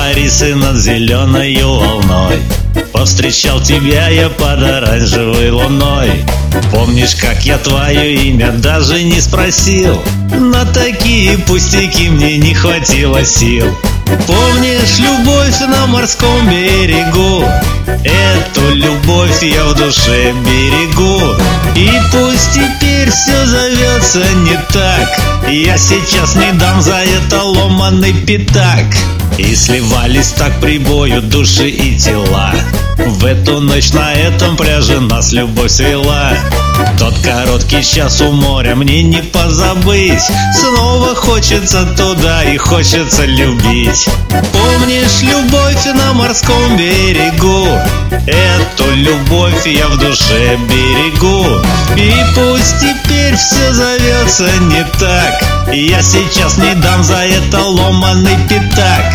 кипарисы над зеленой волной. Повстречал тебя я под оранжевой луной. Помнишь, как я твое имя даже не спросил? На такие пустяки мне не хватило сил. Помнишь любовь на морском берегу? Эту любовь я в душе берегу. И пусть теперь все зовется не так, я сейчас не дам за это ломаный пятак. И сливались так прибою души и тела. В эту ночь на этом пляже нас любовь свела. Тот короткий час у моря мне не позабыть. Снова хочется туда и хочется любить. Помнишь любовь на морском берегу? Эту любовь я в душе берегу. И пусть теперь все зовется не так, я сейчас не дам за это ломаный пятак.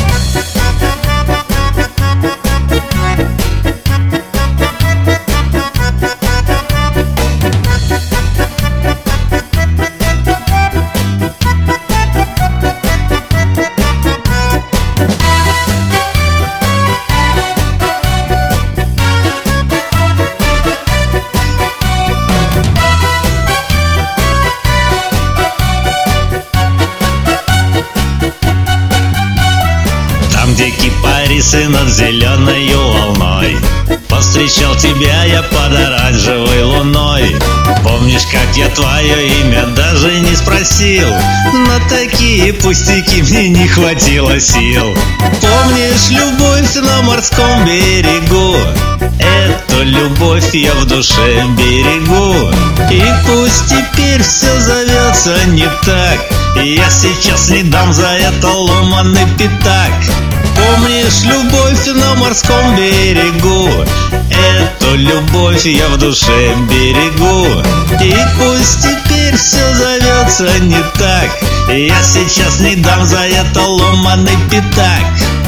Где кипарисы над зеленой волной. Повстречал тебя я под оранжевой луной. Помнишь, как я твое имя даже не спросил? На такие пустяки мне не хватило сил. Помнишь любовь на морском берегу? Эту любовь я в душе берегу. И пусть теперь все зовется не так, я сейчас не дам за это ломаный пятак. Помнишь любовь на морском берегу? Эту любовь я в душе берегу. И пусть теперь все зовется не так, я сейчас не дам за это ломаный пятак.